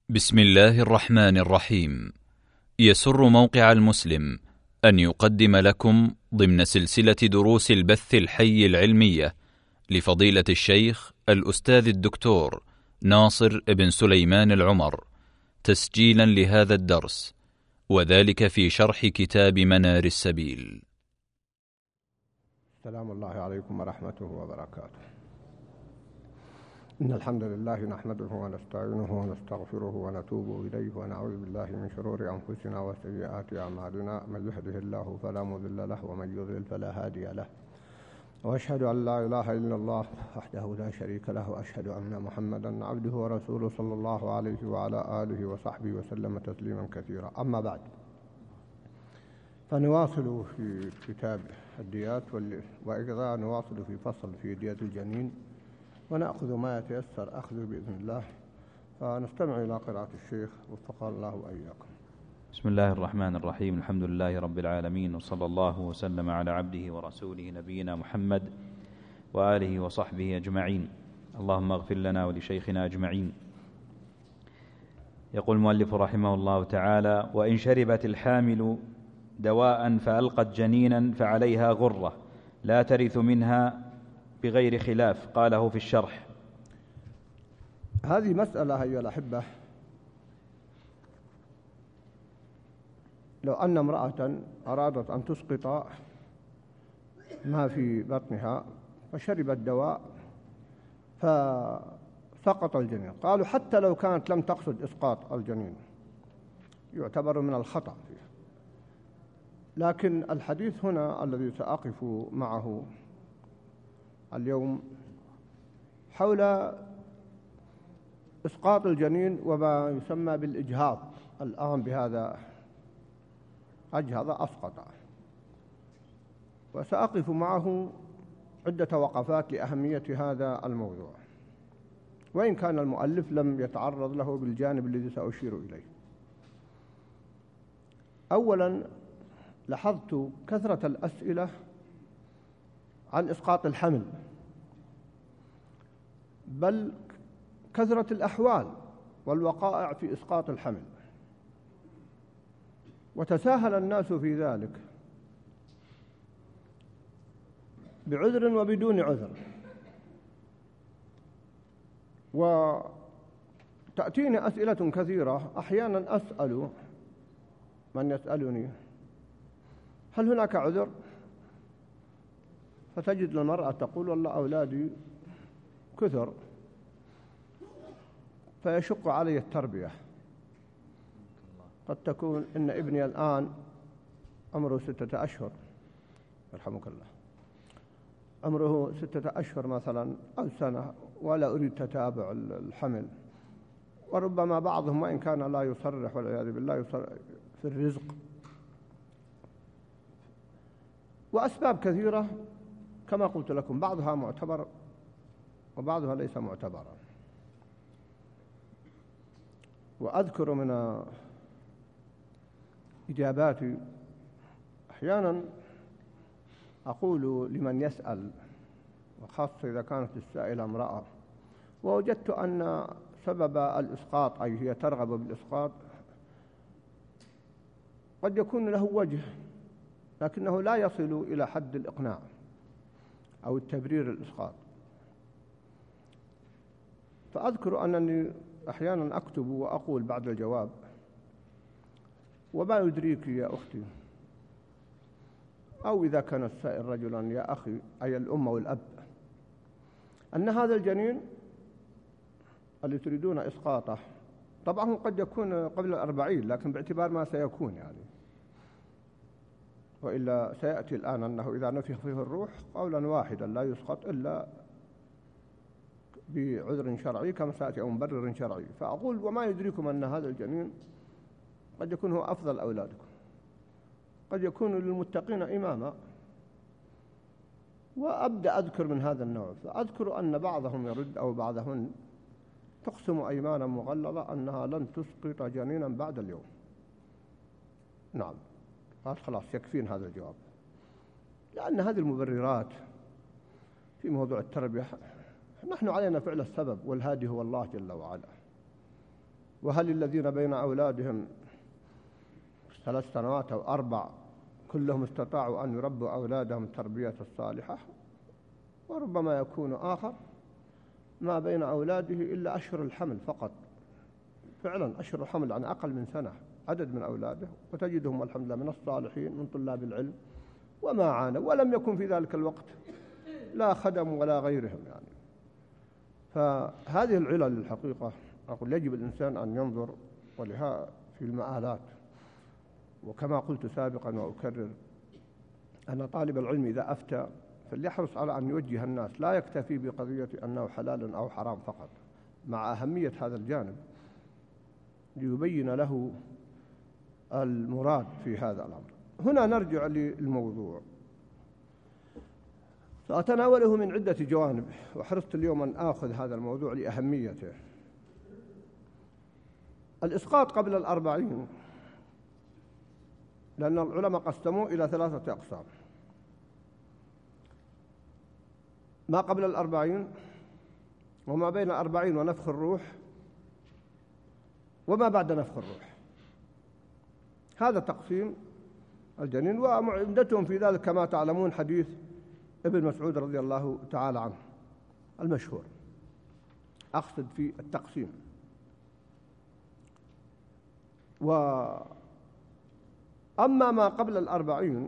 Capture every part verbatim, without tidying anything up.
بسم الله الرحمن الرحيم. يسر موقع المسلم أن يقدم لكم ضمن سلسلة دروس البث الحي العلمية لفضيلة الشيخ الأستاذ الدكتور ناصر بن سليمان العمر تسجيلا لهذا الدرس، وذلك في شرح كتاب منار السبيل. سلام الله عليكم ورحمته وبركاته. إن الحمد لله نحمده ونستعينه ونستغفره ونتوب إليه ونعوذ بالله من شرور أنفسنا وسيئات أعمالنا، من يهده الله فلا مضل له ومن يضلل فلا هادي له، وأشهد أن لا إله إلا الله وحده لا شريك له، وأشهد أن محمدا عبده ورسوله صلى الله عليه وعلى آله وصحبه وسلم تسليما كثيرا. أما بعد، فنواصل في كتاب الديات، وإذا نواصل في فصل في دية الجنين، ونأخذ ما يتيسر أخذه بإذن الله. فنستمع إلى قراءة الشيخ وفق الله وإياكم. بسم الله الرحمن الرحيم. الحمد لله رب العالمين، وصلى الله وسلم على عبده ورسوله نبينا محمد وآله وصحبه أجمعين. اللهم اغفر لنا ولشيخنا أجمعين. يقول المؤلف رحمه الله تعالى: وإن شربت الحامل دواء فألقت جنينا فعليها غرة لا ترث منها بغير خلاف. قاله في الشرح. هذه مسألة أيها الأحبة، لو أن امرأة أرادت أن تسقط ما في بطنها فشربت دواء فسقط الجنين، قالوا حتى لو كانت لم تقصد إسقاط الجنين يعتبر من الخطأ فيه. لكن الحديث هنا الذي سأقف معه اليوم حول إسقاط الجنين وما يسمى بالإجهاض. الآن بهذا أجهض أسقط، وسأقف معه عدة وقفات لأهمية هذا الموضوع، وإن كان المؤلف لم يتعرض له بالجانب الذي سأشير إليه. أولا، لاحظت كثرة الأسئلة عن إسقاط الحمل، بل كثرة الأحوال والوقائع في إسقاط الحمل، وتساهل الناس في ذلك بعذر وبدون عذر. وتأتيني أسئلة كثيرة، أحيانا أسأل من يسألني: هل هناك عذر؟ فتجد المرأة تقول: والله أولادي كثر فيشق علي التربية. قد تكون إن ابني الآن عمره ستة أشهر، يرحمك الله، عمره ستة أشهر مثلا أو سنة، ولا أريد تتابع الحمل. وربما بعضهم وإن كان لا يصرح والعياذ بالله يصرح في الرزق، وأسباب كثيرة كما قلت لكم، بعضها معتبر وبعضها ليس معتبرا. وأذكر من إجاباتي أحيانا أقول لمن يسأل، وخاصة إذا كانت السائلة امرأة، ووجدت أن سبب الإسقاط أي هي ترغب بالإسقاط قد يكون له وجه، لكنه لا يصل إلى حد الإقناع أو التبرير الإسقاط. فأذكر أنني أحيانا أكتب وأقول بعد الجواب: وما يدريك يا أختي، أو إذا كان السائل رجلا: يا أخي، أي الأم والأب، أن هذا الجنين اللي تريدون إسقاطه طبعا قد يكون قبل الأربعين، لكن باعتبار ما سيكون يعني، وإلا سيأتي الآن أنه إذا نفخ فيه الروح قولا واحدا لا يسقط إلا بعذر شرعي كما سيأتي أو مبرر شرعي. فأقول: وما يدريكم أن هذا الجنين قد يكون هو أفضل أولادكم، قد يكون للمتقين إماما. وأبدأ أذكر من هذا النوع. فأذكر أن بعضهم يرد أو بعضهن تقسم أيمانا مغلظة أنها لن تسقط جنينا بعد اليوم. نعم، خلاص يكفين هذا الجواب، لأن هذه المبررات في موضوع التربية نحن علينا فعل السبب، والهادي هو الله جل وعلا. وهل الذين بين أولادهم ثلاث سنوات أو أربع كلهم استطاعوا أن يربوا أولادهم التربية الصالحة؟ وربما يكون آخر ما بين أولاده إلا أشهر الحمل فقط، فعلا أشهر الحمل عن أقل من سنة عدد من أولاده، وتجدهم الحمد لله من الصالحين من طلاب العلم وما عانوا، ولم يكن في ذلك الوقت لا خدم ولا غيرهم يعني. فهذه العلل الحقيقة أقول يجب الإنسان أن ينظر ولها في المآلات. وكما قلت سابقا وأكرر أن طالب العلم إذا أفتى فليحرص على أن يوجه الناس، لا يكتفي بقضية أنه حلال أو حرام فقط، مع أهمية هذا الجانب ليبين له المراد في هذا الأمر. هنا نرجع للموضوع، سأتناوله من عدة جوانب، وحرصت اليوم أن آخذ هذا الموضوع لأهميته. الإسقاط قبل الأربعين، لأن العلماء قسموا إلى ثلاثة أقسام: ما قبل الأربعين، وما بين الأربعين ونفخ الروح، وما بعد نفخ الروح. هذا تقسيم الجنين، وعمدتهم في ذلك كما تعلمون حديث ابن مسعود رضي الله تعالى عنه المشهور، أقصد في التقسيم. وأما ما قبل الأربعين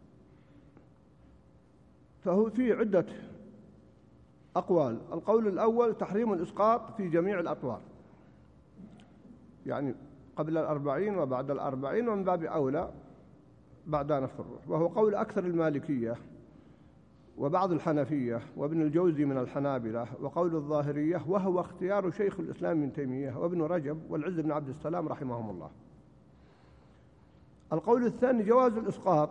فهو فيه عدة أقوال. القول الأول تحريم الإسقاط في جميع الأطوار، يعني قبل الأربعين وبعد الأربعين، ومن باب أولى بعد نفخ الروح، وهو قول أكثر المالكية وبعض الحنفية وابن الجوزي من الحنابلة وقول الظاهرية، وهو اختيار شيخ الإسلام ابن تيمية وابن رجب والعز بن عبد السلام رحمهم الله. القول الثاني جواز الإسقاط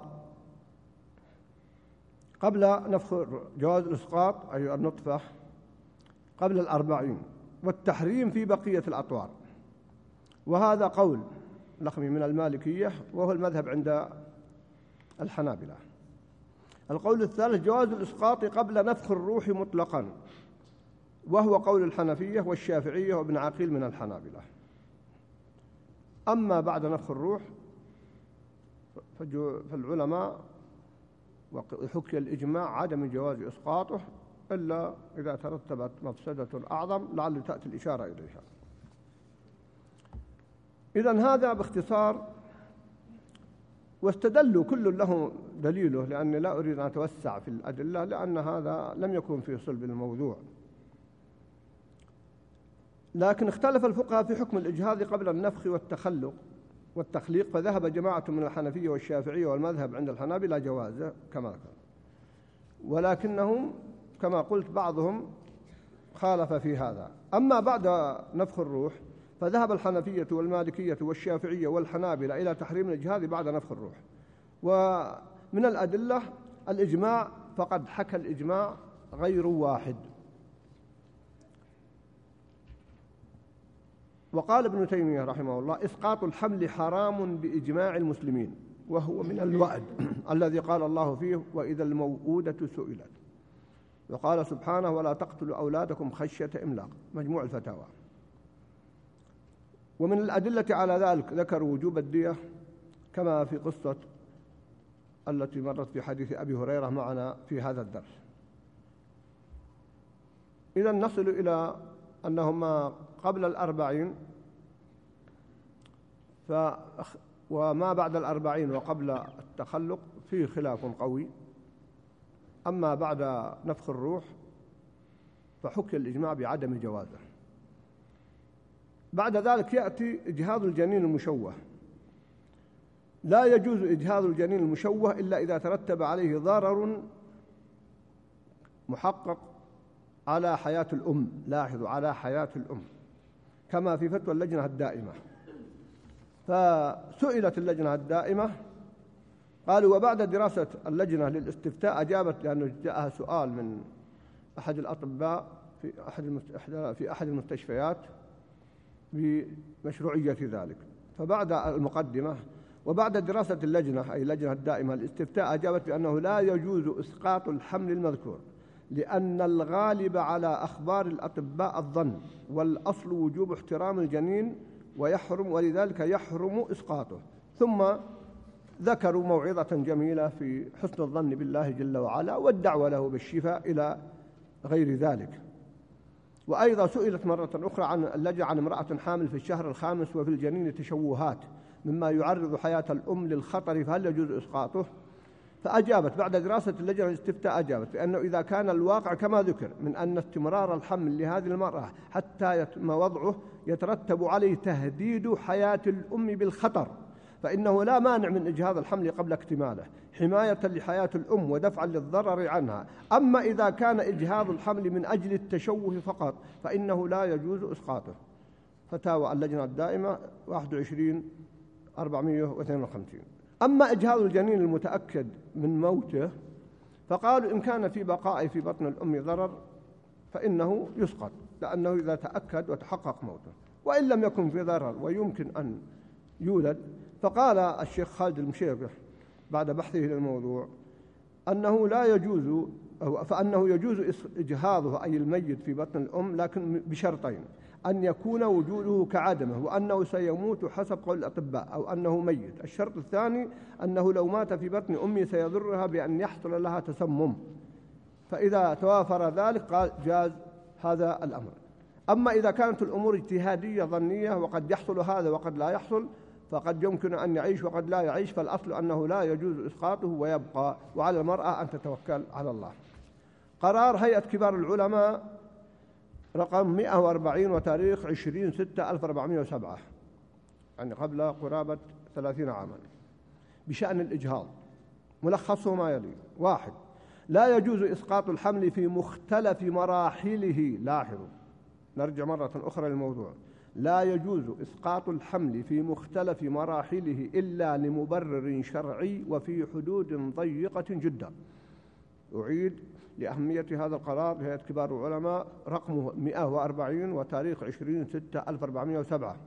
قبل نفخ جواز الإسقاط أي النطفة قبل الأربعين، والتحريم في بقية الأطوار، وهذا قول لخمي من المالكية وهو المذهب عند الحنابلة. القول الثالث جواز الإسقاط قبل نفخ الروح مطلقا، وهو قول الحنفية والشافعية وابن عقيل من الحنابلة. أما بعد نفخ الروح فالعلماء وحكي الإجماع عدم جواز إسقاطه إلا إذا ترتبت مفسدة أعظم لعل تأتي الإشارة إليها. إذن هذا باختصار، واستدلوا كل له دليله، لأني لا أريد أن أتوسع في الأدلة لأن هذا لم يكن في صلب الموضوع. لكن اختلف الفقهاء في حكم الإجهاض قبل النفخ والتخلق والتخليق، فذهب جماعة من الحنفية والشافعية والمذهب عند الحنابلة جوازه كما كان، ولكنهم كما قلت بعضهم خالف في هذا. أما بعد نفخ الروح فذهب الحنفية والمالكية والشافعية والحنابلة إلى تحريم الإجهاض بعد نفخ الروح. ومن الأدلة الإجماع، فقد حكى الإجماع غير واحد. وقال ابن تيمية رحمه الله: إسقاط الحمل حرام بإجماع المسلمين، وهو من الوعد الذي قال الله فيه: وإذا الموءودة سئلت. وقال سبحانه: ولا تقتلوا أولادكم خشية إملاق، مجموع الفتاوى. ومن الأدلة على ذلك ذكروا وجوب الدية كما في قصة التي مرت في حديث أبي هريرة معنا في هذا الدرس. إذا نصل إلى أنهما قبل الأربعين ف وما بعد الأربعين وقبل التخلق فيه خلاف قوي. أما بعد نفخ الروح فحكي الإجماع بعدم جوازه. بعد ذلك يأتي إجهاض الجنين المشوه. لا يجوز إجهاض الجنين المشوه إلا إذا ترتب عليه ضرر محقق على حياة الأم. لاحظوا، على حياة الأم، كما في فتوى اللجنة الدائمة. فسئلت اللجنة الدائمة قالوا: وبعد دراسة اللجنة للاستفتاء أجابت، لأنه جاءها سؤال من أحد الأطباء في أحد في أحد المستشفيات بمشروعية ذلك. فبعد المقدمة وبعد دراسة اللجنة أي اللجنة الدائمة للاستفتاء أجابت بأنه لا يجوز إسقاط الحمل المذكور، لأن الغالب على أخبار الأطباء الظن، والأصل وجوب احترام الجنين ويحرم ولذلك يحرم إسقاطه. ثم ذكروا موعظة جميلة في حسن الظن بالله جل وعلا والدعوة له بالشفاء إلى غير ذلك. وأيضا سئلت مرة أخرى عن اللجأ عن امرأة حامل في الشهر الخامس وفي الجنين تشوهات مما يعرض حياة الأم للخطر، فهل يجوز إسقاطه؟ فأجابت بعد دراسة اللجنة الاستفتاء، أجابت بأنه إذا كان الواقع كما ذكر من أن استمرار الحمل لهذه المرأة حتى يتم وضعه يترتب عليه تهديد حياة الأم بالخطر، فإنه لا مانع من إجهاض الحمل قبل اكتماله حماية لحياة الأم ودفعا للضرر عنها. أما إذا كان إجهاض الحمل من أجل التشوه فقط فإنه لا يجوز إسقاطه. فتاوى اللجنة الدائمة واحد وعشرين أربعمائة واثنين وخمسين. أما إجهاض الجنين المتأكد من موته فقالوا إن كان في بقاء في بطن الأم ضرر فإنه يسقط، لأنه إذا تأكد وتحقق موته. وإن لم يكن في ضرر ويمكن أن يولد، فقال الشيخ خالد المشيخ بعد بحثه للموضوع أنه لا يجوز أو فأنه يجوز إجهاضه أي الميت في بطن الأم، لكن بشرطين: أن يكون وجوده كعدمه وأنه سيموت حسب قول الأطباء أو أنه ميت. الشرط الثاني أنه لو مات في بطن أمه سيضرها بأن يحصل لها تسمم، فإذا توافر ذلك قال جاز هذا الأمر. أما إذا كانت الأمور اجتهادية ظنية وقد يحصل هذا وقد لا يحصل، فقد يمكن أن يعيش وقد لا يعيش، فالأصل أنه لا يجوز إسقاطه ويبقى، وعلى المرأة أن تتوكل على الله. قرار هيئة كبار العلماء رقم مئة وأربعين وتاريخ عشرين ستة ألف وأربعمائة وسبعة، يعني قبل قرابة ثلاثين عاما، بشأن الإجهاض. ملخصه ما يلي: واحد، لا يجوز إسقاط الحمل في مختلف مراحله. لاحظوا، نرجع مرة أخرى للموضوع. لا يجوز إسقاط الحمل في مختلف مراحله إلا لمبرر شرعي وفي حدود ضيقة جدا. أعيد لأهمية هذا القرار لهيئة كبار العلماء رقمه مئة وأربعين وتاريخ عشرين ستة ألف وأربعمائة وسبعة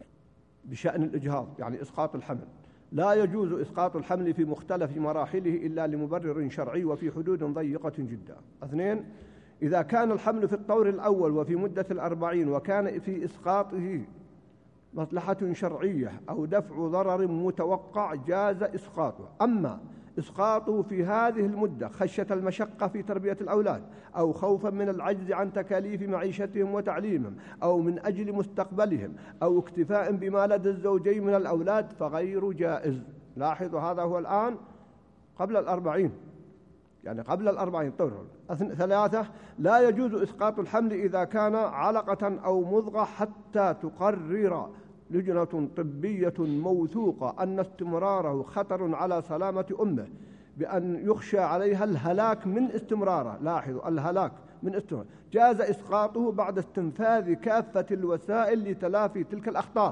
بشأن الإجهاض، يعني إسقاط الحمل. لا يجوز إسقاط الحمل في مختلف مراحله إلا لمبرر شرعي وفي حدود ضيقة جدا. اثنين، إذا كان الحمل في الطور الأول وفي مدة الأربعين وكان في إسقاطه مصلحة شرعية أو دفع ضرر متوقع جاز إسقاطه. أما إسقاطه في هذه المدة خشية المشقة في تربية الأولاد أو خوفا من العجز عن تكاليف معيشتهم وتعليمهم أو من أجل مستقبلهم أو اكتفاء بما لدى الزوجين من الأولاد فغير جائز. لاحظوا، هذا هو الآن قبل الأربعين، يعني قبل الأربعين طور. ثلاثة، لا يجوز إسقاط الحمل إذا كان علقة أو مضغة حتى تقرر لجنة طبية موثوقة أن استمراره خطر على سلامة أمه بأن يخشى عليها الهلاك من استمراره. لاحظوا، الهلاك من استمراره. جاز إسقاطه بعد استنفاذ كافة الوسائل لتلافي تلك الأخطار،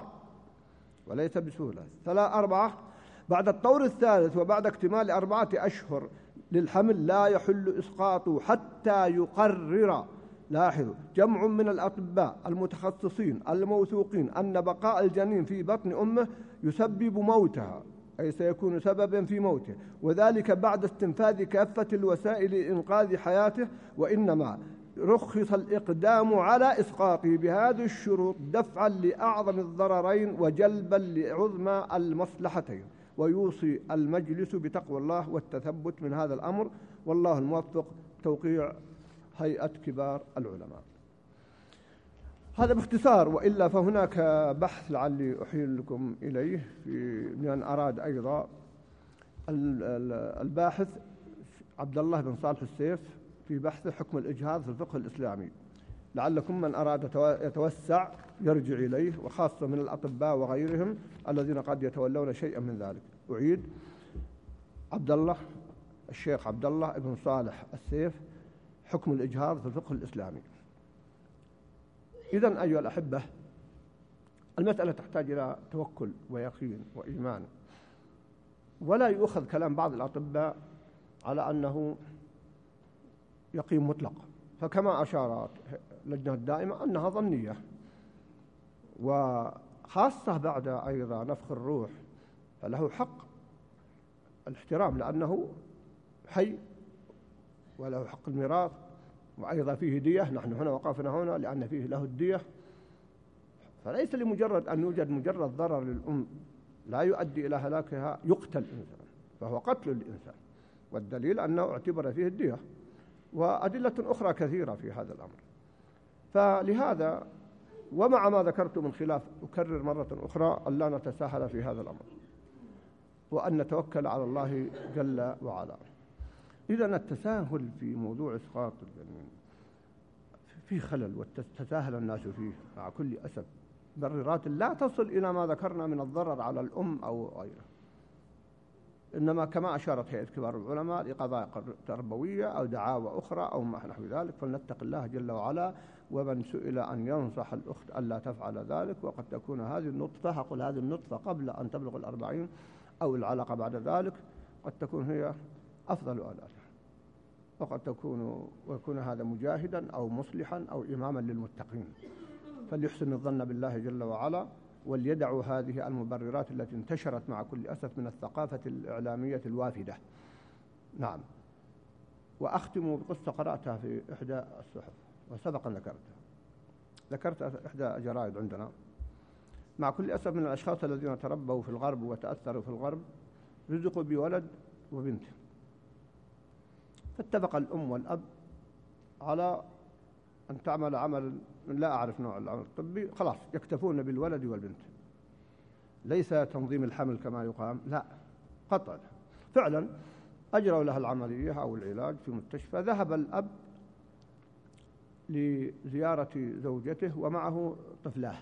وليس بسهولة. ثلاثة أربعة، بعد الطور الثالث وبعد اكتمال أربعة أشهر للحمل لا يحل إسقاطه حتى يقرر، لاحظوا، جمع من الأطباء المتخصصين الموثوقين أن بقاء الجنين في بطن أمه يسبب موتها، أي سيكون سببا في موته، وذلك بعد استنفاذ كافة الوسائل لإنقاذ حياته. وإنما رخص الإقدام على إسقاطه بهذه الشروط دفعا لأعظم الضررين وجلبا لعظمى المصلحتين. ويوصي المجلس بتقوى الله والتثبت من هذا الأمر، والله الموفق. توقيع هيئة كبار العلماء. هذا باختصار، وإلا فهناك بحث لعلي أحيل لكم إليه في من أراد أيضا. الباحث عبد الله بن صالح السيف في بحث حكم الإجهاض في الفقه الإسلامي، لعلكم من أراد يتوسع يرجع إليه، وخاصة من الأطباء وغيرهم الذين قد يتولون شيئا من ذلك. أعيد: عبد الله الشيخ عبد الله بن صالح السيف، حكم الإجهاض في الفقه الإسلامي. إذن أيها الأحبة، المسألة تحتاج إلى توكل ويقين وإيمان، ولا يؤخذ كلام بعض الأطباء على أنه يقين مطلق، فكما أشارت اللجنة الدائمة أنها ظنية، وخاصة بعد أيضا نفخ الروح فله حق الاحترام لأنه حي وله حق الميراث، وأيضا فيه دية. نحن هنا وقفنا هنا لأن فيه له الدية فليس لمجرد أن يوجد مجرد ضرر للأم لا يؤدي إلى هلاكها يقتل الإنسان، فهو قتل الإنسان، والدليل أنه اعتبر فيه الدية، وأدلة أخرى كثيرة في هذا الأمر. فلهذا ومع ما ذكرت من خلاف أكرر مرة أخرى أن لا نتساهل في هذا الأمر، وأن نتوكل على الله جل وعلا. إذن التساهل في موضوع إسقاط الجنين في خلل، وتتساهل الناس فيه مع كل أسف مبررات لا تصل إلى ما ذكرنا من الضرر على الأم أو غيره، إنما كما أشارت هيئة كبار العلماء لقضايا تربوية أو دعاوى أخرى أو ما نحو ذلك، فلنتق الله جل وعلا. ومن سئل أن ينصح الأخت ألا تفعل ذلك، وقد تكون هذه النطفة، هقول هذه النطفة قبل أن تبلغ الأربعين أو العلاقة بعد ذلك، قد تكون هي أفضل آلاتها، وقد تكون ويكون هذا مجاهدا أو مصلحا أو إماما للمتقين. فليحسن الظن بالله جل وعلا، وليدعوا هذه المبررات التي انتشرت مع كل أسف من الثقافة الإعلامية الوافدة. نعم. وأختم بقصة قرأتها في إحدى الصحف وسبقا ذكرتها، ذكرت إحدى جرائد عندنا. مع كل أسف من الأشخاص الذين تربوا في الغرب وتأثروا في الغرب رزقوا بولد وبنت، فاتفق الأم والأب على أن تعمل عمل لا أعرف نوع العمل الطبي، خلاص يكتفون بالولد والبنت، ليس تنظيم الحمل كما يقام، لا قطع. فعلا أجروا لها العملية أو العلاج في مستشفى. ذهب الأب لزيارة زوجته ومعه طفلاه،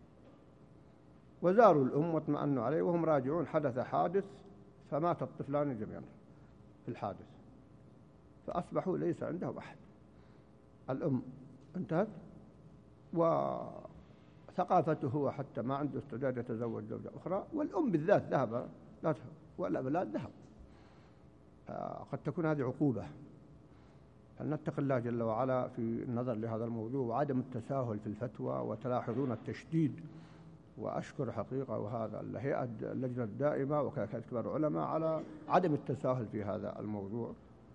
وزاروا الأم واطمأنوا عليه، وهم راجعون حدث حادث فمات الطفلان جميعا في الحادث، فأصبحوا ليس عنده أحد. الأم انتهت، وثقافته هو حتى ما عنده استعداد يتزوج زوجة أخرى، والأم بالذات ذهب والأولاد ذهب. قد تكون هذه عقوبة. فلنتق الله جل وعلا في النظر لهذا الموضوع وعدم التساهل في الفتوى، وتلاحظون التشديد. وأشكر حقيقة وهذا الهيئة اللجنة الدائمة وكافة كبار العلماء على عدم التساهل في هذا الموضوع،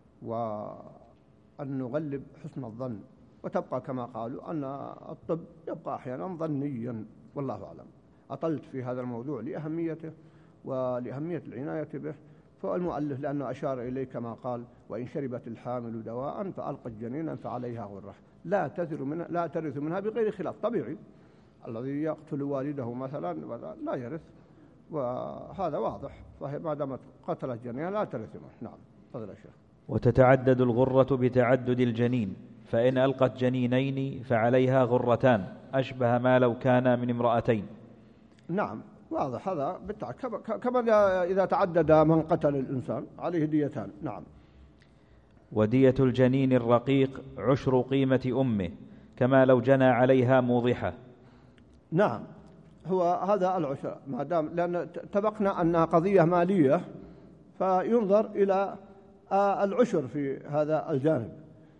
وأن نغلب حسن الظن، وتبقى كما قالوا أن الطب يبقى أحيانا ظنيا، والله أعلم. أطلت في هذا الموضوع لأهميته ولأهمية العناية به، فالمؤلف لأنه أشار إليه كما قال: وإن شربت الحامل دواء فألقت جنينا فعليها غرة، لا تثر منها لا ترث منها بغير خلاف. طبيعي الذي يقتل والده مثلا لا يرث، وهذا واضح، فهي ما دامت قتلت جنينا لا ترث منه. نعم، تفضل يا شيخ. وتتعدد الغرة بتعدد الجنين، فإن ألقت جنينين فعليها غرتان، أشبه ما لو كان من امرأتين. نعم، واضح هذا بالتعد، كما إذا تعدد من قتل الإنسان عليه ديتان. نعم. ودية الجنين الرقيق عشر قيمة أمه، كما لو جنى عليها موضحة. نعم، هو هذا العشر، ما دام لأن اتفقنا أنها قضية مالية، فينظر إلى العشر في هذا الجانب.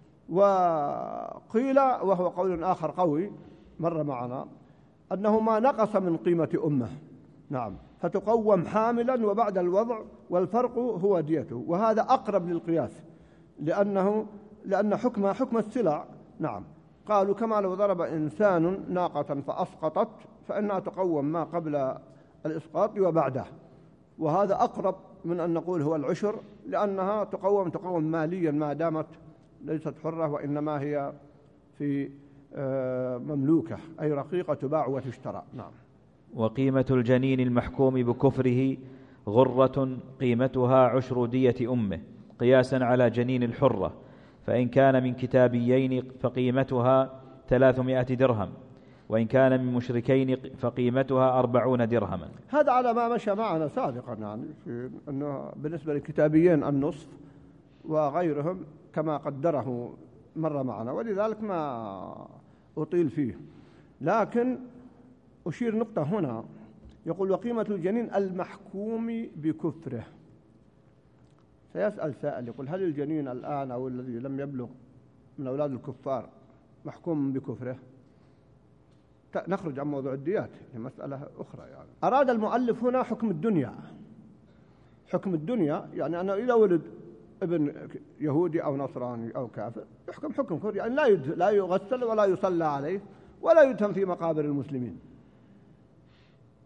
وقيل، وهو قول آخر قوي مر معنا، أنه ما نقص من قيمة أمه. نعم، فتقوم حاملا وبعد الوضع، والفرق هو ديته، وهذا أقرب للقياس، لأنه لأن حكمها حكم السلع. نعم، قالوا كما لو ضرب إنسان ناقة فأسقطت فإنها تقوم ما قبل الإسقاط وبعده، وهذا أقرب من أن نقول هو العشر، لأنها تقوم تقوم ماليا ما دامت ليست حرة، وإنما هي في مملوكة، أي رقيقة تباع وتشترى. نعم. وقيمة الجنين المحكوم بكفره غرة قيمتها عشر دية أمه، قياسا على جنين الحرة، فإن كان من كتابيين فقيمتها ثلاثمائة درهم، وإن كان من مشركين فقيمتها أربعون درهما. هذا على ما مشى معنا سابقا، يعني في أنه بالنسبة للكتابيين النصف، وغيرهم كما قدره مر معنا، ولذلك ما أطيل فيه. لكن أشير نقطة هنا، يقول: وقيمة الجنين المحكوم بكفره. سيسأل سائل يقول: هل الجنين الآن أو الذي لم يبلغ من أولاد الكفار محكوم بكفره؟ نخرج عن موضوع الديات، هي مسألة أخرى. يعني أراد المؤلف هنا حكم الدنيا. حكم الدنيا يعني أنه إذا ولد ابن يهودي أو نصراني أو كافر يحكم حكم كفر، يعني لا لا يغسل ولا يصلى عليه ولا يدفن في مقابر المسلمين.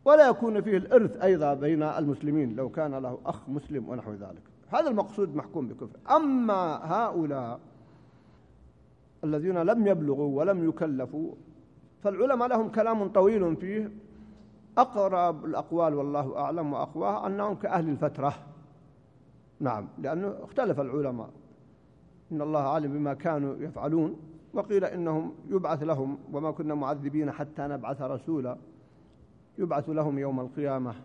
ولا يكون فيه الإرث أيضا بين المسلمين لو كان له أخ مسلم ونحو ذلك. هذا المقصود محكوم بكفر. أما هؤلاء الذين لم يبلغوا ولم يكلفوا فالعلماء لهم كلام طويل فيه، أقرب الأقوال والله أعلم وأقواها أنهم كأهل الفترة. نعم، لأنه اختلف العلماء، إن الله عالم بما كانوا يفعلون، وقيل إنهم يبعث لهم وما كنا معذبين حتى نبعث رسولا، يبعث لهم يوم القيامة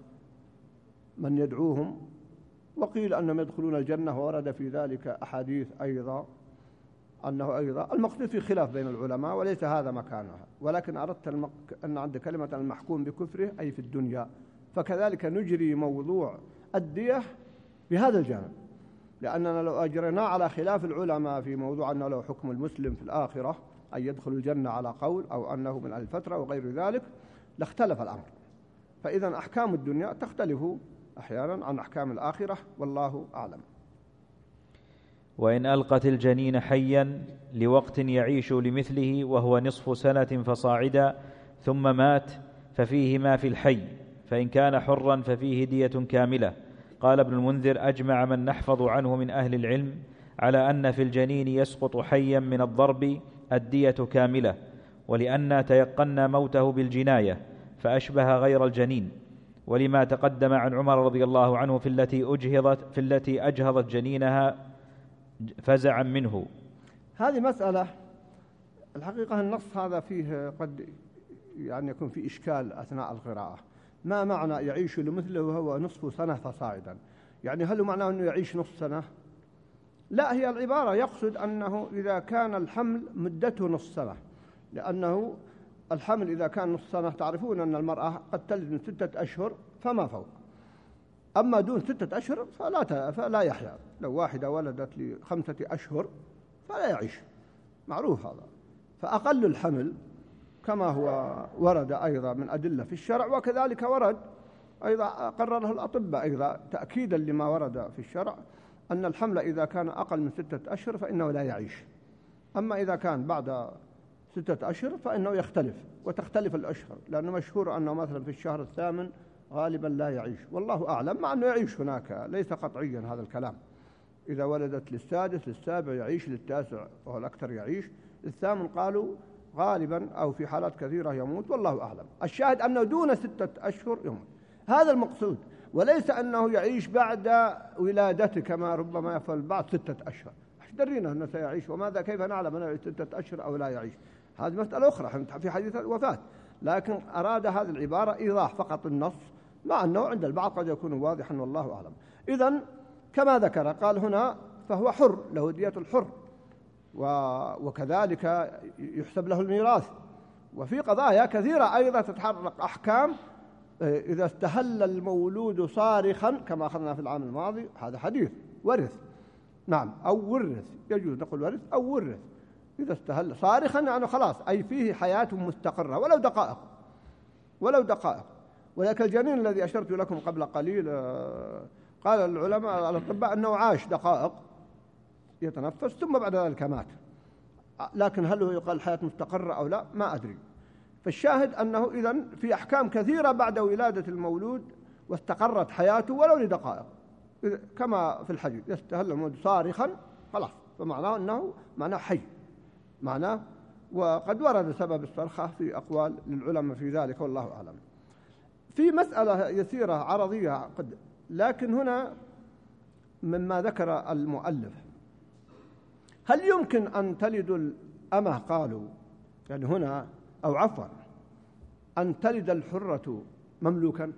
من يدعوهم، وقيل أنهم يدخلون الجنة، وورد في ذلك أحاديث أيضا أنه أيضا المقصود في خلاف بين العلماء وليس هذا مكانها، ولكن أردت المق... أن عند كلمة المحكوم بكفره أي في الدنيا، فكذلك نجري موضوع الدية بهذا الجانب، لأننا لو أجرنا على خلاف العلماء في موضوع أنه له حكم المسلم في الآخرة أن يدخل الجنة على قول، أو أنه من الفترة وغير ذلك، لاختلف الأمر. فإذا أحكام الدنيا تختلف أحيانا عن أحكام الآخرة، والله أعلم. وإن ألقت الجنين حيا لوقت يعيش لمثله وهو نصف سنة فصاعدا ثم مات ففيه ما في الحي، فإن كان حرا ففيه دية كاملة. قال ابن المنذر: أجمع من نحفظ عنه من أهل العلم على أن في الجنين يسقط حيا من الضرب الدية كاملة، ولأن تيقنا موته بالجناية فأشبه غير الجنين، ولما تقدم عن عمر رضي الله عنه في التي أجهضت في التي أجهضت جنينها فزعا منه. هذه مسألة الحقيقة النص هذا فيه قد يعني يكون في إشكال أثناء القراءة. ما معنى يعيش لمثله وهو نصف سنة فصاعدا؟ يعني هل معناه أنه يعيش نصف سنة؟ لا، هي العبارة يقصد أنه إذا كان الحمل مدته نصف سنة، لأنه الحمل إذا كان نصف سنة تعرفون أن المرأة قد تلد من ستة أشهر فما فوق، أما دون ستة أشهر فلا فلا يحيا. لو واحدة ولدت لخمسة أشهر فلا يعيش، معروف هذا. فأقل الحمل كما هو ورد أيضا من أدلة في الشرع، وكذلك ورد أيضا قرره الأطباء أيضا تأكيدا لما ورد في الشرع، أن الحمل إذا كان أقل من ستة أشهر فإنه لا يعيش، أما إذا كان بعد ستة أشهر فإنه يختلف، وتختلف الأشهر، لأنه مشهور أنه مثلا في الشهر الثامن غالبا لا يعيش، والله أعلم، مع أنه يعيش هناك ليس قطعيا هذا الكلام. إذا ولدت للسادس للسابع يعيش، للتاسع وهو الأكثر يعيش، الثامن قالوا غالبا أو في حالات كثيرة يموت، والله أعلم. الشاهد أنه دون ستة أشهر يموت، هذا المقصود، وليس أنه يعيش بعد ولادته كما ربما يفعل البعض ستة أشهر. درينا أنه سيعيش، وماذا كيف نعلم أنه يعيش ستة أشهر أو لا يعيش؟ هذه مسألة أخرى في حديث الوفاة، لكن أراد هذه العبارة إيضاح فقط النص، مع أنه عند البعض قد يكون واضحا والله أعلم. إذن كما ذكر قال هنا فهو حر، له دية الحر، وكذلك يحسب له الميراث. وفي قضايا كثيرة أيضا تتحرك أحكام، إذا استهل المولود صارخا كما أخذنا في العام الماضي، هذا حديث ورث، نعم، أو ورث، يجوز نقول ورث أو ورث. إذا استهل صارخا يعني خلاص، أي فيه حياة مستقرة ولو دقائق ولو دقائق. ولكن الجنين الذي أشرت لكم قبل قليل قال العلماء الأطباء أنه عاش دقائق يتنفس ثم بعد ذلك مات، لكن هل هو يقال حياة مستقرة أو لا ما أدري. فالشاهد أنه إذن في أحكام كثيرة بعد ولادة المولود واستقرت حياته ولو لدقائق، كما في الحديث يستهل المولود صارخا خلاص، فمعناه أنه معناه حي، معناه. وقد ورد سبب الصرخة في أقوال للعلماء في ذلك والله أعلم. في مسألة يسيرة عرضية قد، لكن هنا مما ذكر المؤلف، هل يمكن أن تلد الأمة؟ قالوا يعني هنا أو عفوا أن تلد الحرة مملوكا،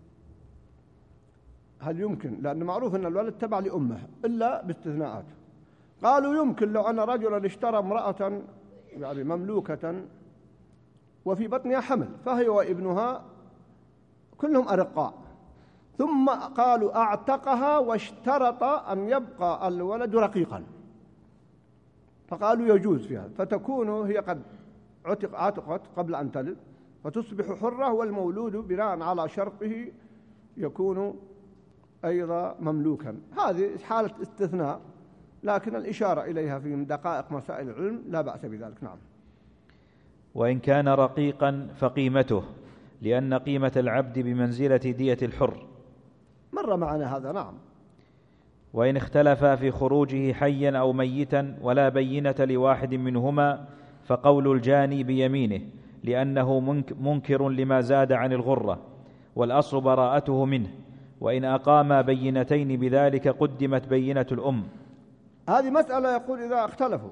هل يمكن؟ لأن معروف أن الولد تبع لأمه إلا باستثناءات. قالوا يمكن لو أن رجلا اشترى امرأة يعني مملوكة وفي بطنها حمل، فهي وابنها كلهم أرقاء، ثم قالوا أعتقها واشترط أن يبقى الولد رقيقا، فقالوا يجوز فيها، فتكون هي قد عتق عتقت قبل أن تلد فتصبح حرة، والمولود بناء على شرطه يكون أيضا مملوكا. هذه حالة استثناء، لكن الإشارة إليها في دقائق مسائل العلم لا بأس بذلك. نعم. وإن كان رقيقا فقيمته، لأن قيمة العبد بمنزلة دية الحر. مر معنا هذا. نعم. وإن اختلفا في خروجه حيا أو ميتا ولا بينة لواحد منهما فقول الجاني بيمينه، لأنه منكر لما زاد عن الغرة، والأصل براءته منه. وإن أقاما بينتين بذلك قدمت بينة الأم. هذه مسألة يقول إذا اختلفوا،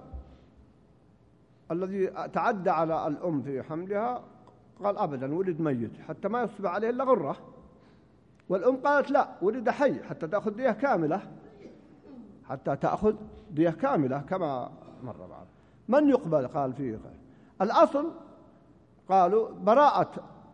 الذي تعدى على الأم في حملها قال أبدا ولد ميت حتى ما يصبح عليه إلا غرة، والأم قالت لا ولد حي حتى تأخذ دية كاملة، حتى تأخذ دية كاملة كما مر بعد. من يقبل؟ قال فيه الأصل قالوا براءة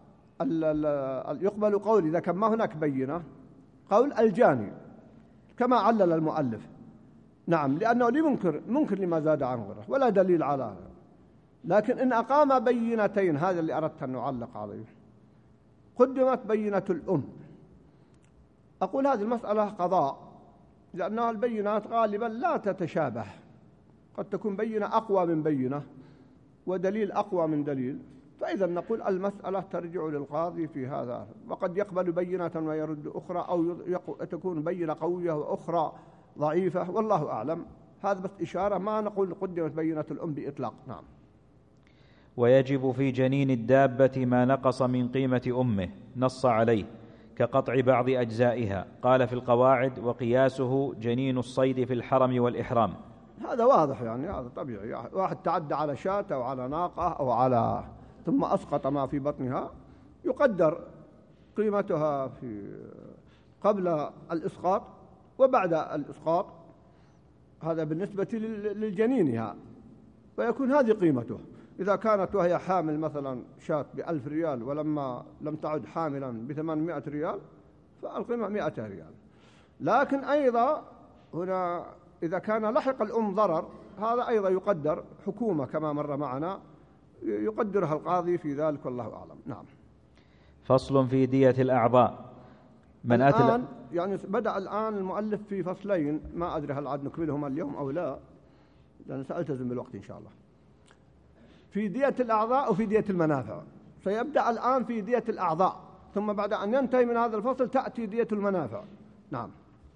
يقبل قول إذا كان ما هناك بينة قول الجاني كما علل المؤلف. نعم، لأنه لي منكر منكر لما زاد عن غيره ولا دليل على هذا. لكن إن أقام بينتين، هذا اللي أردت أن نعلق عليه، قدمت بينة الأم. أقول هذه المسألة قضاء، لأنها البينات غالبا لا تتشابه، قد تكون بينة أقوى من بينة ودليل أقوى من دليل، فإذا نقول المسألة ترجع للقاضي في هذا، وقد يقبل بينة ويرد أخرى، أو تكون بينة قوية وأخرى ضعيفة، والله أعلم. هذا بس إشارة، ما نقول قدمت بينة الأم بإطلاق. نعم. ويجب في جنين الدابة ما نقص من قيمة أمه، نص عليه، كقطع بعض أجزائها. قال في القواعد: وقياسه جنين الصيد في الحرم والإحرام. هذا واضح، يعني هذا طبيعي، واحد تعدى على شاة أو على ناقة أو على ثم أسقط ما في بطنها، يقدر قيمتها في قبل الإسقاط وبعد الإسقاط، هذا بالنسبة للجنينها، ويكون هذه قيمته. إذا كانت وهي حامل مثلا شاة بألف ريال ولما لم تعد حاملا بثمانمائة ريال فالقيمة مائة ريال. لكن أيضا هنا إذا كان لحق الأم ضرر، هذا أيضا يقدر حكومة كما مر معنا، يقدرها القاضي في ذلك، والله أعلم. نعم. فصل في دية الأعضاء. من الآن أتل... يعني بدأ الآن المؤلف في فصلين، ما أدري هل عاد نكملهما اليوم أو لا، لأن سألتزم بالوقت إن شاء الله. في دية الأعضاء وفي دية المنافع. سيبدأ الآن في دية الأعضاء، ثم بعد أن ينتهي من هذا الفصل تأتي دية المنافع. نعم.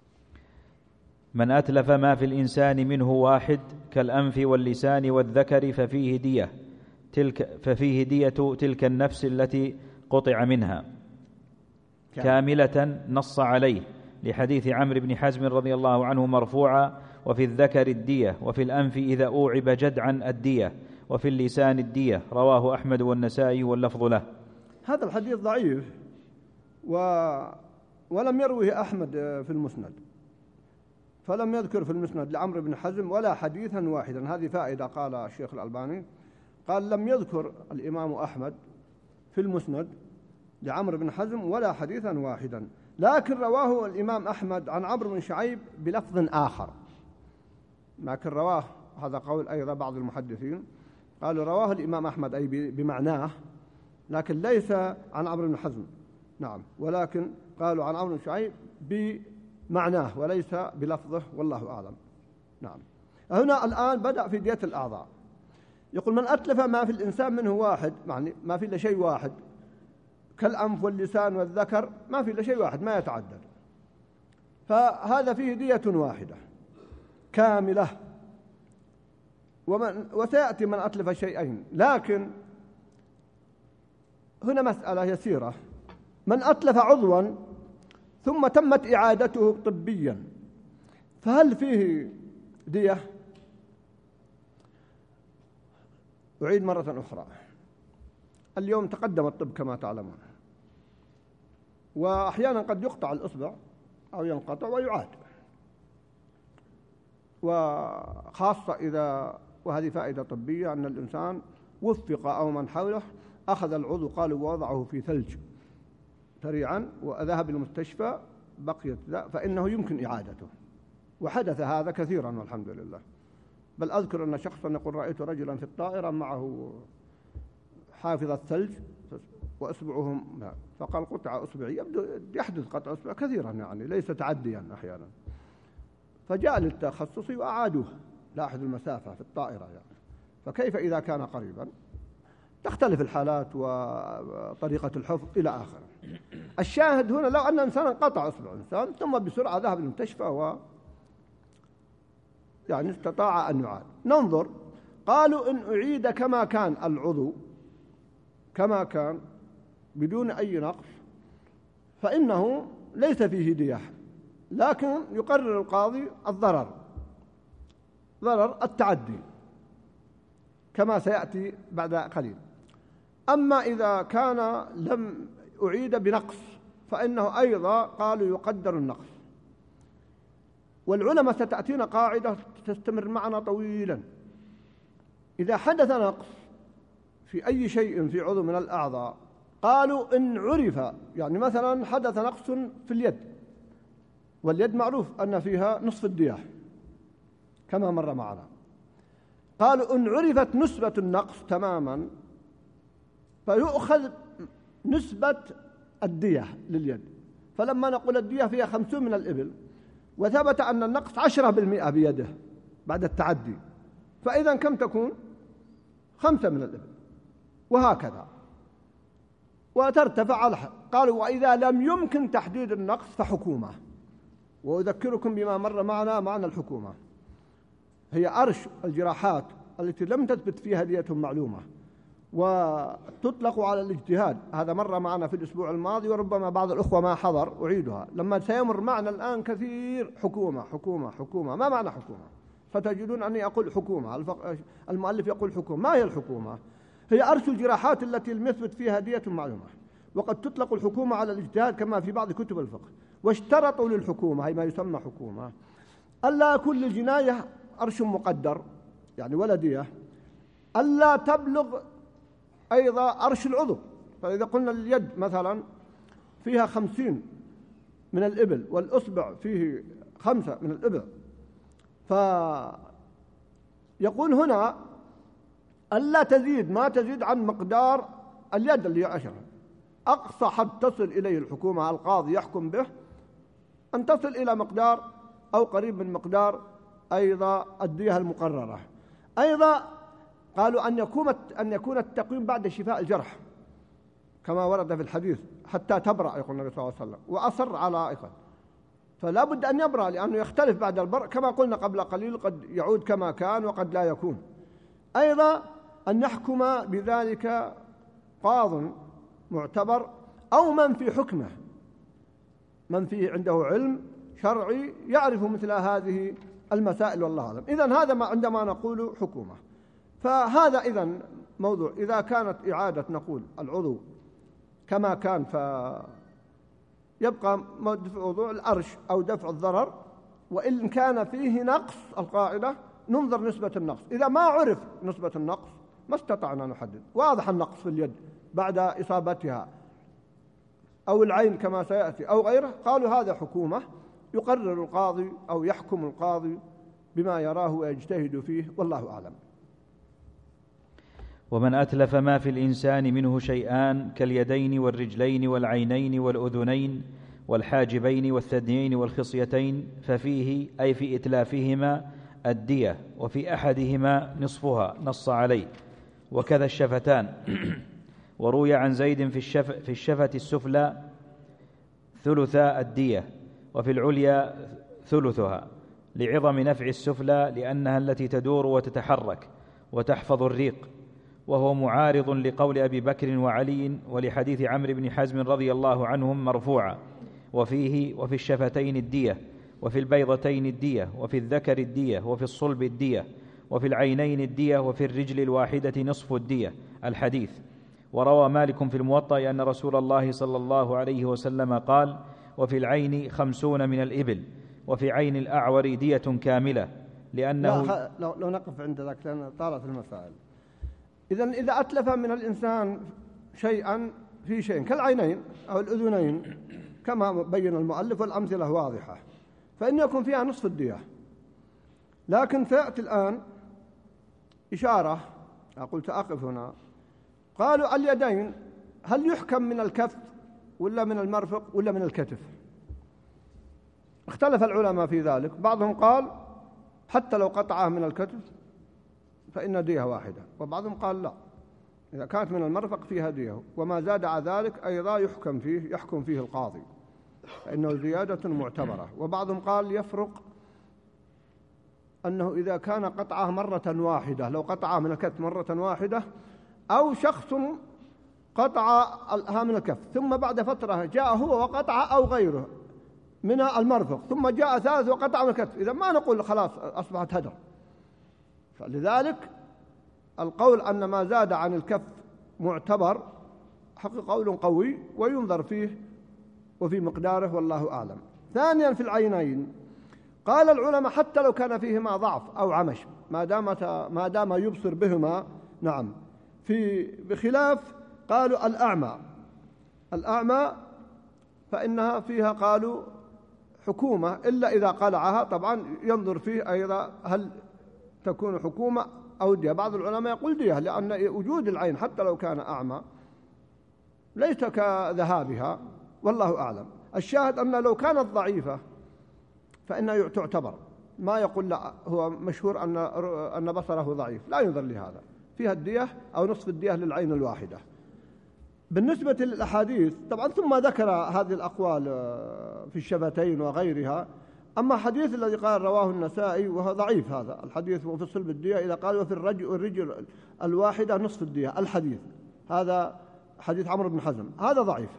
من أتلف ما في الإنسان منه واحد كالأنف واللسان والذكر ففيه دية تلك ففيه دية تلك النفس التي قطع منها كاملة، نص عليه لحديث عمرو بن حزم رضي الله عنه مرفوعا: وفي الذكر الدية، وفي الأنف إذا أوعب جدعا الدية، وفي اللسان الدية. رواه أحمد والنسائي واللفظ له. هذا الحديث ضعيف و... ولم يروه أحمد في المسند، فلم يذكر في المسند لعمرو بن حزم ولا حديثا واحدا. هذه فائدة قال الشيخ الألباني، قال لم يذكر الإمام أحمد في المسند لعمرو بن حزم ولا حديثا واحدا، لكن رواه الإمام أحمد عن عمرو بن شعيب بلفظ آخر. لكن رواه، هذا قول أيضا بعض المحدثين قالوا رواه الإمام أحمد أي بمعناه، لكن ليس عن عمرو بن حزم. نعم، ولكن قالوا عن عمرو بن شعيب بمعناه وليس بلفظه، والله أعلم. نعم. هنا الآن بدأ في دية الأعضاء، يقول: من أتلف ما في الإنسان منه واحد، يعني ما في إلا شيء واحد، كالأنف واللسان والذكر، ما في إلا شيء واحد ما يتعدد، فهذا فيه دية واحدة كاملة. ومن وسيأتي من أتلف شيئين، لكن هنا مسألة يسيرة: من أتلف عضوا ثم تمت إعادته طبيا فهل فيه دية؟ أعيد مرة أخرى، اليوم تقدم الطب كما تعلمون، وأحيانا قد يقطع الإصبع أو ينقطع ويعاد، وخاصة إذا، وهذه فائدة طبية، أن الإنسان وفق أو من حوله أخذ العضو قالوا ووضعه في ثلج سريعا وذهب المستشفى بقيت ذا، فإنه يمكن إعادته، وحدث هذا كثيرا والحمد لله. بل أذكر أن شخصا يقول: رأيت رجلا في الطائرة معه حافظ الثلج وأصبعهم، فقال قطع أصبعي. يبدو يحدث قطع أصبع كثيرا، يعني ليس تعديا أحيانا، فجاء للتخصصي وأعادوه، لاحظ المسافة في الطائرة يعني، فكيف إذا كان قريبا؟ تختلف الحالات وطريقة الحفظ إلى آخره. الشاهد هنا لو أن إنسانا قطع إصبع إنسان ثم بسرعة ذهب للمستشفى و يعني استطاع أن يعاد، ننظر. قالوا إن أعيد كما كان العضو كما كان بدون أي نقص فإنه ليس فيه دية، لكن يقرر القاضي الضرر، ضرر التعدي كما سيأتي بعد قليل. أما إذا كان لم أعيد بنقص فإنه أيضا قالوا يقدر النقص. والعلماء ستأتينا قاعدة تستمر معنا طويلا، إذا حدث نقص في أي شيء في عضو من الأعضاء قالوا إن عرف، يعني مثلا حدث نقص في اليد، واليد معروف أن فيها نصف الدية كما مر معنا، قالوا إن عرفت نسبة النقص تماما فيؤخذ نسبة الدية لليد. فلما نقول الدية فيها خمسون من الإبل وثبت أن النقص عشرة بالمئة بيده بعد التعدي، فإذا كم تكون؟ خمسة من الإبل، وهكذا وترتفع على حق. قالوا وإذا لم يمكن تحديد النقص فحكومة. وأذكركم بما مر معنا معنى الحكومة، هي أرش الجراحات التي لم تثبت فيها دية معلومة وتطلق على الاجتهاد. هذا مر معنا في الأسبوع الماضي وربما بعض الأخوة ما حضر، أعيدها لما سيمر معنا الآن كثير. حكومة حكومة حكومة، ما معنى حكومة؟ فتجدون أني أقول حكومة، المؤلف يقول حكومة. ما هي الحكومة؟ هي أرش الجراحات التي لم يثبت فيها دية معلومة، وقد تطلق الحكومة على الاجتهاد كما في بعض كتب الفقه. واشترطوا للحكومة، هي ما يسمى حكومة، ألا كل الجناية أرش مقدر يعني ولا دية، ألا تبلغ أيضا أرش العضو. فإذا قلنا اليد مثلا فيها خمسين من الإبل والأصبع فيه خمسة من الإبل، فيقول هنا ألا تزيد ما تزيد عن مقدار اليد اللي هي عشرة. أقصى حد تصل إليه الحكومة القاضي يحكم به أن تصل إلى مقدار أو قريب من مقدار أيضا الدية المقررة. أيضا قالوا أن يكون أن يكون التقويم بعد شفاء الجرح كما ورد في الحديث حتى تبرأ، يقول النبي صلى الله عليه وسلم، وأصر على إخوة. فلا بد أن يبرأ لأنه يختلف بعد البرء كما قلنا قبل قليل، قد يعود كما كان وقد لا يكون. أيضا أن يحكم بذلك قاض معتبر أو من في حكمه، من فيه عنده علم شرعي يعرف مثل هذه المسائل والله أعلم. إذن هذا ما عندما نقول حكومة. فهذا إذن موضوع. إذا كانت إعادة نقول العضو كما كان فيبقى موضوع الأرش أو دفع الضرر، وإن كان فيه نقص القاعدة ننظر نسبة النقص. إذا ما عرف نسبة النقص ما استطعنا نحدد. واضح النقص في اليد بعد إصابتها أو العين كما سيأتي أو غيره، قالوا هذا حكومة، يقرر القاضي أو يحكم القاضي بما يراه ويجتهد فيه والله أعلم. ومن أتلف ما في الإنسان منه شيئان كاليدين والرجلين والعينين والأذنين والحاجبين والثديين والخصيتين ففيه أي في إتلافهما الدية، وفي أحدهما نصفها نص عليه، وكذا الشفتان. وروي عن زيد في, الشف في الشفة السفلى ثلثا الدية، وفي العليا ثلثها، لعظم نفع السفلى لأنها التي تدور وتتحرك وتحفظ الريق، وهو معارض لقول أبي بكر وعلي ولحديث عمرو بن حزم رضي الله عنهم مرفوعا. وفيه وفي الشفتين الدية، وفي البيضتين الدية، وفي الذكر الدية، وفي الصلب الدية، وفي العينين الدية، وفي الرجل الواحدة نصف الدية الحديث. وروى مالك في الموطأ أن رسول الله صلى الله عليه وسلم قال: وفي العين خمسون من الإبل، وفي عين الأعور دية كاملة، لأنه لا لو, لو نقف عند ذلك لأن طالت المسائل. إذن إذا أتلف من الإنسان شيئا في شيء كالعينين أو الأذنين كما بين المؤلف والأمثلة واضحة، فإن يكون فيها نصف الدية. لكن سيأتي الآن إشارة، أقول سأقف هنا. قالوا اليدين هل يحكم من الكف ولا من المرفق ولا من الكتف؟ اختلف العلماء في ذلك. بعضهم قال حتى لو قطعه من الكتف فإن دية واحدة، وبعضهم قال لا، إذا كانت من المرفق فيها دية، وما زاد على ذلك أيضا يحكم فيه يحكم فيه القاضي، فإنه زيادة معتبرة. وبعضهم قال يفرق أنه إذا كان قطعه مرة واحدة، لو قطعه من الكف مرة واحدة، أو شخص قطعها من الكف ثم بعد فترة جاء هو وقطع أو غيره من المرفق ثم جاء ثالث وقطع من الكف، إذا ما نقول خلاص أصبحت هدر. فلذلك القول أن ما زاد عن الكف معتبر حق قول قوي وينظر فيه وفي مقداره والله أعلم. ثانيا في العينين قال العلماء حتى لو كان فيهما ضعف أو عمش ما دامت ما دام يبصر بهما، نعم، في بخلاف قالوا الأعمى الأعمى فإنها فيها قالوا حكومة إلا إذا قلعها، طبعا ينظر فيه أيضا هل تكون حكومة أو دية. بعض العلماء يقول دية لأن وجود العين حتى لو كان أعمى ليس كذهابها والله أعلم. الشاهد أن لو كانت ضعيفة فإنها تعتبر، ما يقول لا هو مشهور أن أن بصره ضعيف، لا ينظر لهذا، فيها الدية أو نصف الدية للعين الواحدة. بالنسبة للأحاديث طبعا ثم ذكر هذه الأقوال في الشفتين وغيرها. أما حديث الذي قال رواه النسائي وهو ضعيف، هذا الحديث وفي صلب الدية إذا قال وفي الرجل الرجل الواحدة نصف الدية، الحديث هذا حديث عمرو بن حزم هذا ضعيف،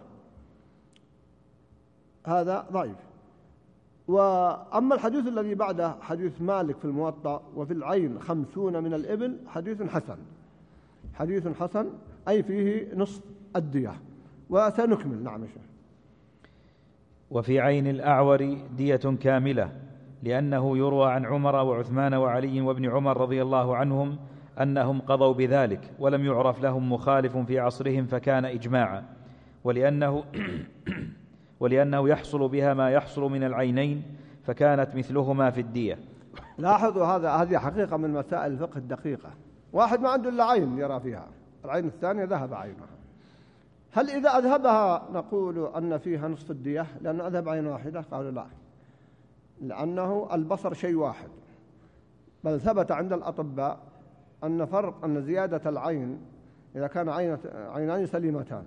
هذا ضعيف. وأما الحديث الذي بعده حديث مالك في الموطأ وفي العين خمسون من الإبل حديث حسن، حديث حسن أي فيه نصف الدية. وسنكمل. نعم شيخ. وفي عين الأعور دية كاملة، لأنه يروى عن عمر وعثمان وعلي وابن عمر رضي الله عنهم أنهم قضوا بذلك ولم يعرف لهم مخالف في عصرهم فكان إجماعا، ولأنه ولأنه يحصل بها ما يحصل من العينين فكانت مثلهما في الدية. لاحظوا هذا هذه حقيقة من مسائل الفقه الدقيقة. واحد ما عنده إلا عين يرى فيها، العين الثانية ذهب عينها، هل إذا أذهبها نقول أن فيها نصف الدية لأنه أذهب عين واحدة؟ قالوا لا، لأنه البصر شيء واحد، بل ثبت عند الأطباء أن فرق أن زيادة العين إذا كان عينان سليمتان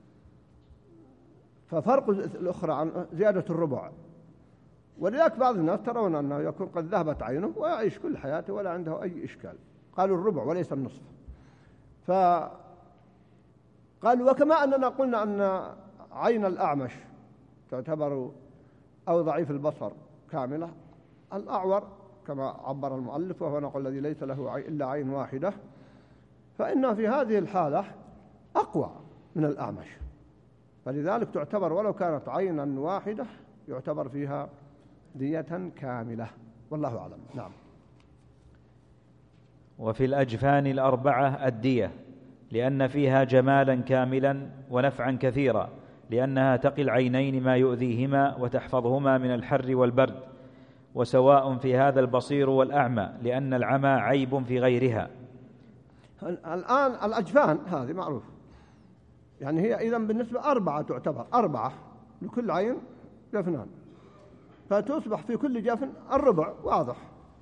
ففرق الأخرى عن زيادة الربع. ولذلك بعض الناس ترون أنه يكون قد ذهبت عينه ويعيش كل حياته ولا عنده أي إشكال، قالوا الربع وليس النصف. فقالوا وكما أننا قلنا أن عين الأعمش تعتبر أو ضعيف البصر كاملة، الأعور كما عبر المؤلف وهو نقول الذي ليس له إلا عين واحدة، فإنه في هذه الحالة أقوى من الأعمش، فلذلك تعتبر ولو كانت عينا واحدة يعتبر فيها دية كاملة والله أعلم. نعم. وفي الأجفان الأربعة الدية، لأن فيها جمالا كاملا ونفعا كثيرا، لأنها تقي العينين ما يؤذيهما وتحفظهما من الحر والبرد، وسواء في هذا البصير والأعمى، لأن العمى عيب في غيرها. الآن الأجفان هذه معروف، يعني هي إذن بالنسبة أربعة تعتبر أربعة لكل عين جفنان، فتصبح في كل جفن الربع واضح،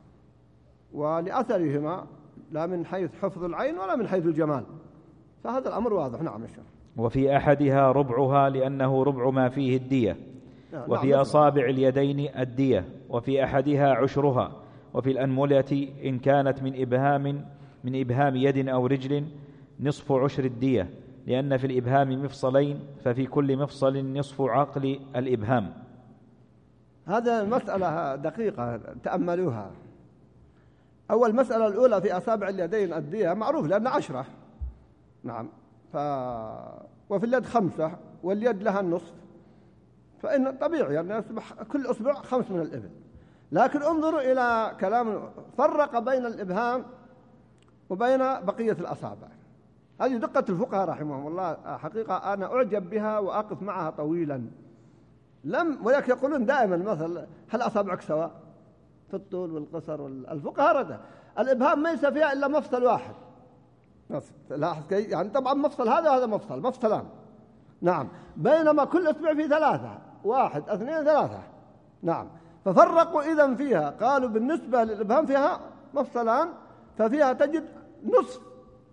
ولأثرهما لا من حيث حفظ العين ولا من حيث الجمال، فهذا الأمر واضح. نعم الشيخ. وفي أحدها ربعها لأنه ربع ما فيه الدية، وفي نعم أصابع اليدين الدية، وفي أحدها عشرها، وفي الأنملة إن كانت من إبهام من إبهام يد أو رجل نصف عشر الدية، لأن في الإبهام مفصلين ففي كل مفصل نصف عقل الإبهام. هذا مسألة دقيقة تأملوها. أول مسألة الأولى في أصابع اليدين الدية معروف لأن عشرة، نعم، ف... وفي اليد خمسة واليد لها النصف، فإن طبيعي يعني يصبح كل أصبع خمس من الإبل. لكن انظروا إلى كلام فرق بين الإبهام وبين بقية الأصابع. هذه دقة الفقهاء رحمهم الله، حقيقة أنا أعجب بها وأقف معها طويلا. لم ولكن يقولون دائما مثل هل أصابعك سواء في الطول والقصر والفقهاء رده الإبهام ليس فيها إلا مفصل واحد، لاحظ كيف يعني، طبعا مفصل هذا وهذا مفصل مفصلان، نعم، بينما كل أصبع فيه ثلاثة، واحد اثنين ثلاثة، نعم، ففرقوا إذن فيها، قالوا بالنسبة للإبهام فيها مفصلان ففيها تجد نصف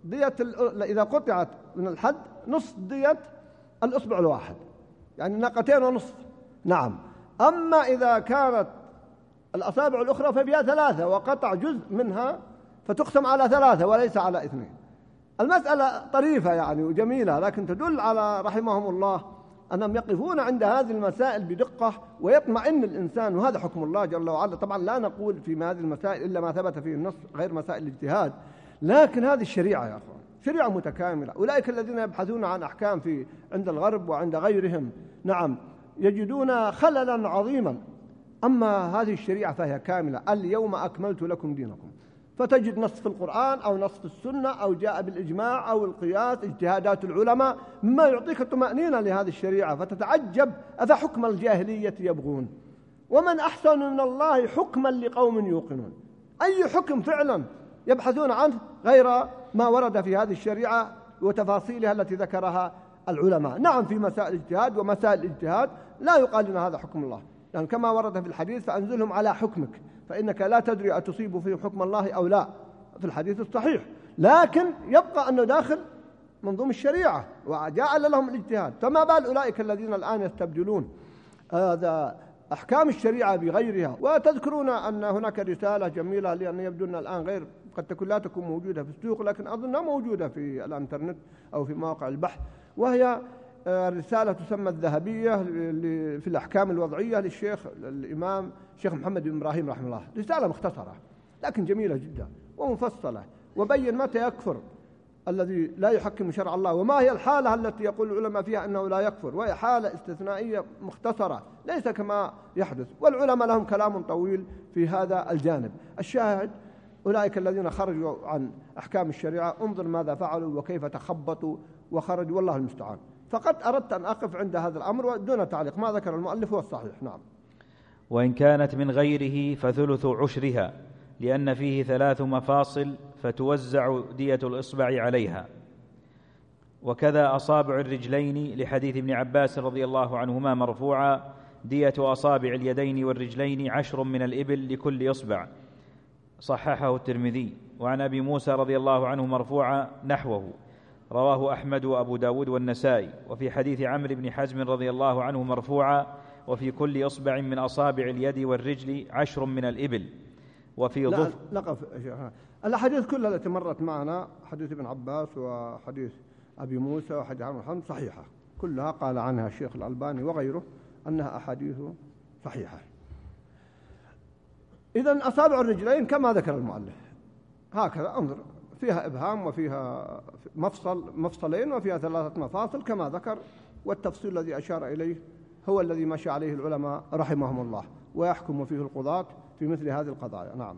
دية إذا قطعت من الحد نصف دية الإصبع الواحد، يعني ناقتين ونصف. نعم. أما إذا كانت الأصابع الأخرى فبها ثلاثة وقطع جزء منها فتقسم على ثلاثة وليس على اثنين. المسألة طريفة يعني وجميلة، لكن تدل على رحمهم الله أنهم يقفون عند هذه المسائل بدقة ويطمئن الإنسان، وهذا حكم الله جل وعلا. طبعا لا نقول في هذه المسائل إلا ما ثبت فيه النص غير مسائل الاجتهاد، لكن هذه الشريعة يا أخوان شريعة متكاملة. أولئك الذين يبحثون عن أحكام في عند الغرب وعند غيرهم نعم يجدون خللا عظيما، أما هذه الشريعة فهي كاملة. اليوم أكملت لكم دينكم، فتجد نص في القرآن أو نص في السنة أو جاء بالإجماع أو القياس اجتهادات العلماء مما يعطيك طمأنينة لهذه الشريعة، فتتعجب أفحكم الجاهلية يبغون ومن أحسن من الله حكما لقوم يوقنون. أي حكم فعلا يبحثون عنه غير ما ورد في هذه الشريعة وتفاصيلها التي ذكرها العلماء. نعم في مسائل الاجتهاد ومسائل الاجتهاد لا يقال لنا هذا حكم الله، يعني كما ورد في الحديث فأنزلهم على حكمك فإنك لا تدري أتصيب فيه حكم الله أو لا، في الحديث الصحيح، لكن يبقى أنه داخل منظوم الشريعة وجعل لهم الاجتهاد. فما بال أولئك الذين الآن يستبدلون هذا أحكام الشريعة بغيرها. وتذكرون أن هناك رسالة جميلة لأن يبدو أن الآن غير قد تكون لا تكون موجودة في السوق، لكن أظنها موجودة في الانترنت أو في مواقع البحث، وهي رسالة تسمى الذهبية في الأحكام الوضعية للشيخ الإمام الشيخ محمد بن إبراهيم رحمه الله. رسالة مختصرة لكن جميلة جدا ومفصلة، وبين متى يكفر الذي لا يحكم شرع الله، وما هي الحالة التي يقول العلماء فيها أنه لا يكفر، وهي حالة استثنائية مختصرة ليس كما يحدث، والعلماء لهم كلام طويل في هذا الجانب. الشاهد أولئك الذين خرجوا عن أحكام الشريعة انظر ماذا فعلوا وكيف تخبطوا وخرجوا، والله المستعان. فقد أردت أن أقف عند هذا الأمر دون تعليق، ما ذكر المؤلف هو الصحيح. نعم. وإن كانت من غيره فثلث عشرها، لأن فيه ثلاث مفاصل فتوزع دية الإصبع عليها. وكذا أصابع الرجلين لحديث ابن عباس رضي الله عنهما مرفوعا: دية أصابع اليدين والرجلين عشر من الإبل لكل إصبع، صححه الترمذي. وعن أبي موسى رضي الله عنه مرفوعا نحوه، رواه أحمد وأبو داود والنسائي. وفي حديث عمرو بن حزم رضي الله عنه مرفوعا: وفي كل إصبع من أصابع اليد والرجل عشر من الإبل. وفي ضف نقف الأحاديث كلها التي مرت معنا، حديث ابن عباس وحديث أبي موسى وحديث عمرو بن حزم صحيحة كلها، قال عنها الشيخ الألباني وغيره أنها أحاديث صحيحة. إذن أصابع الرجلين كما ذكر المؤلف هكذا، انظر فيها إبهام وفيها مفصل مفصلين وفيها ثلاثة مفاصل كما ذكر، والتفصيل الذي أشار إليه هو الذي مشى عليه العلماء رحمهم الله، ويحكم فيه القضاة في مثل هذه القضايا. نعم.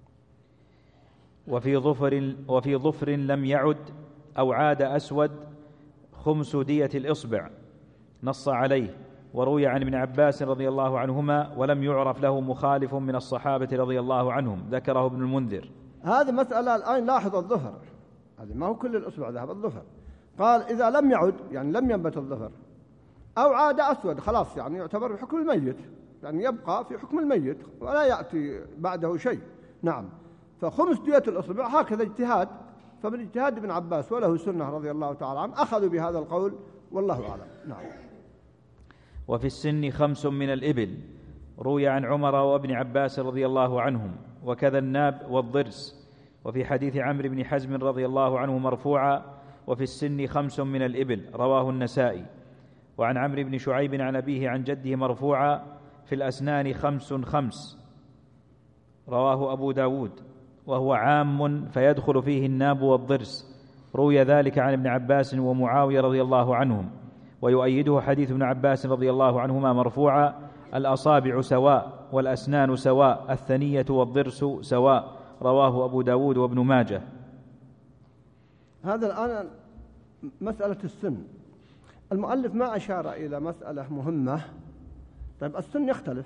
وفي ظفر وفي ظفر لم يعد أو عاد أسود خمس دية الإصبع، نص عليه. وروي عن ابن عباس رضي الله عنهما ولم يعرف له مخالف من الصحابة رضي الله عنهم، ذكره ابن المنذر. هذه مسألة الآن لاحظ الظفر، هذه ما هو كل الأصبع ذهب الظفر، قال إذا لم يعد يعني لم ينبت الظفر أو عاد أسود خلاص يعني يعتبر حكم الميت، يعني يبقى في حكم الميت ولا يأتي بعده شيء. نعم. فخمس دية الأصبع هكذا اجتهاد، فمن اجتهاد ابن عباس وله سنة رضي الله تعالى عنه أخذوا بهذا القول والله أعلم. نعم. وفي السن خمس من الإبل، روي عن عمر وابن عباس رضي الله عنهم، وكذا الناب والضرس. وفي حديث عمرو بن حزم رضي الله عنه مرفوعا: وفي السن خمس من الإبل، رواه النسائي. وعن عمرو بن شعيب عن أبيه عن جده مرفوعا: في الأسنان خمس خمس، رواه أبو داود. وهو عام فيدخل فيه الناب والضرس. روي ذلك عن ابن عباس ومعاوية رضي الله عنهم. ويؤيده حديث ابن عباس رضي الله عنهما مرفوعا: الأصابع سواء والأسنان سواء، الثنية والضرس سواء، رواه أبو داود وابن ماجه. هذا الآن مسألة السن، المؤلف ما أشار إلى مسألة مهمة. طيب السن يختلف،